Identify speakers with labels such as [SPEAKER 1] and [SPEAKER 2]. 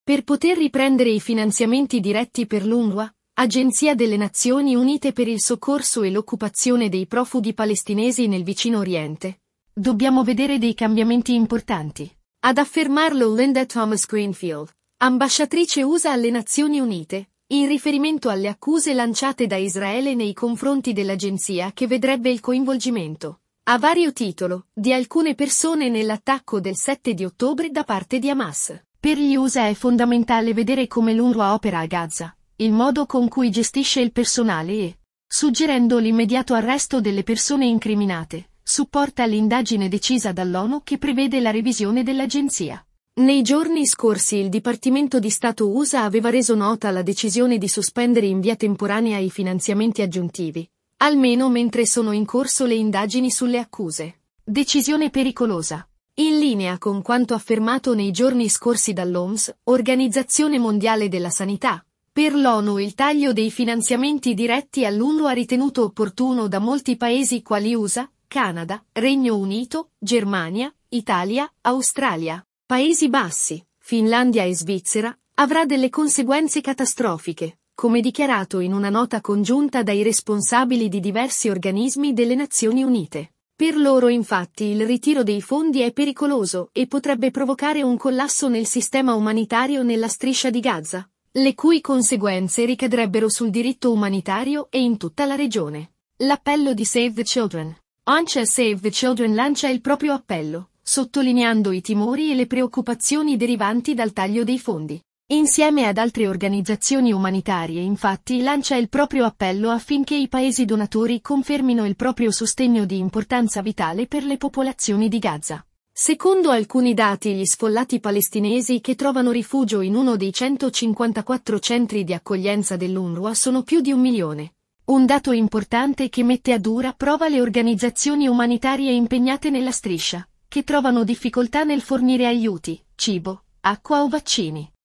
[SPEAKER 1] Per poter riprendere i finanziamenti diretti per l'UNRWA, Agenzia delle Nazioni Unite per il soccorso e l'occupazione dei profughi palestinesi nel vicino Oriente, dobbiamo vedere dei cambiamenti importanti. Ad affermarlo Linda Thomas Greenfield, ambasciatrice USA alle Nazioni Unite, in riferimento alle accuse lanciate da Israele nei confronti dell'agenzia che vedrebbe il coinvolgimento, a vario titolo, di alcune persone nell'attacco del 7 di ottobre da parte di Hamas. Per gli USA è fondamentale vedere come l'UNRWA opera a Gaza, il modo con cui gestisce il personale e, suggerendo l'immediato arresto delle persone incriminate, supporta l'indagine decisa dall'ONU che prevede la revisione dell'agenzia. Nei giorni scorsi il Dipartimento di Stato USA aveva reso nota la decisione di sospendere in via temporanea i finanziamenti aggiuntivi, almeno mentre sono in corso le indagini sulle accuse. Decisione pericolosa. In linea con quanto affermato nei giorni scorsi dall'OMS, Organizzazione Mondiale della Sanità, per l'ONU il taglio dei finanziamenti diretti all'UNRWA ritenuto opportuno da molti paesi quali USA, Canada, Regno Unito, Germania, Italia, Australia, Paesi Bassi, Finlandia e Svizzera, avrà delle conseguenze catastrofiche, come dichiarato in una nota congiunta dai responsabili di diversi organismi delle Nazioni Unite. Per loro infatti il ritiro dei fondi è pericoloso e potrebbe provocare un collasso nel sistema umanitario nella striscia di Gaza, le cui conseguenze ricadrebbero sul diritto umanitario e in tutta la regione. L'appello di Save the Children. ONG Save the Children lancia il proprio appello, sottolineando i timori e le preoccupazioni derivanti dal taglio dei fondi. Insieme ad altre organizzazioni umanitarie infatti lancia il proprio appello affinché i paesi donatori confermino il proprio sostegno di importanza vitale per le popolazioni di Gaza. Secondo alcuni dati gli sfollati palestinesi che trovano rifugio in uno dei 154 centri di accoglienza dell'UNRWA sono più di 1 milione. Un dato importante che mette a dura prova le organizzazioni umanitarie impegnate nella striscia, che trovano difficoltà nel fornire aiuti, cibo, acqua o vaccini.